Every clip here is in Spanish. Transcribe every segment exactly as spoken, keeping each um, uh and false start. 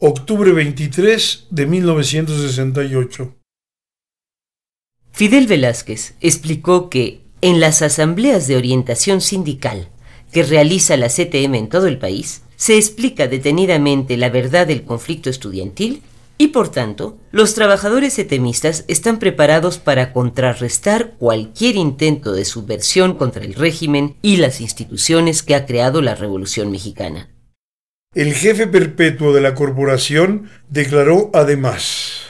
octubre veintitrés de mil novecientos sesenta y ocho. Fidel Velázquez explicó que en las asambleas de orientación sindical que realiza la C T M en todo el país, se explica detenidamente la verdad del conflicto estudiantil y, por tanto, los trabajadores setemistas están preparados para contrarrestar cualquier intento de subversión contra el régimen y las instituciones que ha creado la Revolución Mexicana. El jefe perpetuo de la corporación declaró además: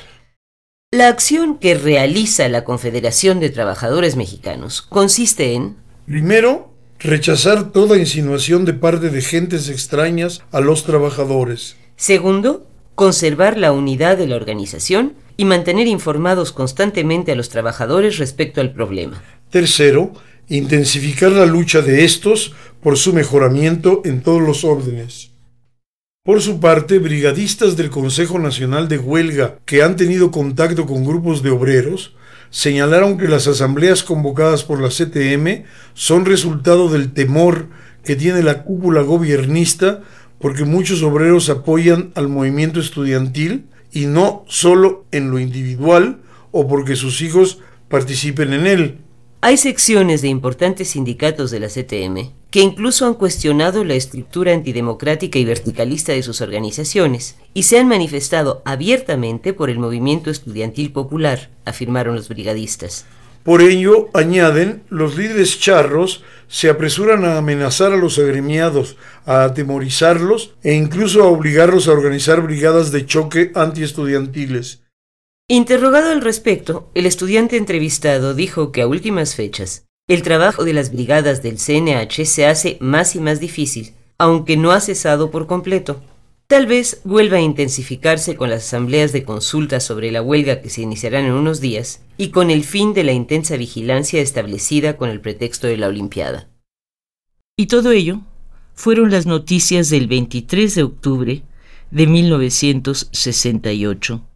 la acción que realiza la Confederación de Trabajadores Mexicanos consiste en: primero, rechazar toda insinuación de parte de gentes extrañas a los trabajadores. Segundo, conservar la unidad de la organización y mantener informados constantemente a los trabajadores respecto al problema. Tercero, intensificar la lucha de estos por su mejoramiento en todos los órdenes. Por su parte, brigadistas del Consejo Nacional de Huelga que han tenido contacto con grupos de obreros señalaron que las asambleas convocadas por la C T M son resultado del temor que tiene la cúpula gobiernista porque muchos obreros apoyan al movimiento estudiantil y no solo en lo individual o porque sus hijos participen en él. Hay secciones de importantes sindicatos de la C T M que incluso han cuestionado la estructura antidemocrática y verticalista de sus organizaciones y se han manifestado abiertamente por el movimiento estudiantil popular, afirmaron los brigadistas. Por ello, añaden, los líderes charros se apresuran a amenazar a los agremiados, a atemorizarlos e incluso a obligarlos a organizar brigadas de choque antiestudiantiles. Interrogado al respecto, el estudiante entrevistado dijo que a últimas fechas, el trabajo de las brigadas del C N H se hace más y más difícil, aunque no ha cesado por completo. Tal vez vuelva a intensificarse con las asambleas de consulta sobre la huelga que se iniciarán en unos días y con el fin de la intensa vigilancia establecida con el pretexto de la Olimpiada. Y todo ello fueron las noticias del veintitrés de octubre de mil novecientos sesenta y ocho.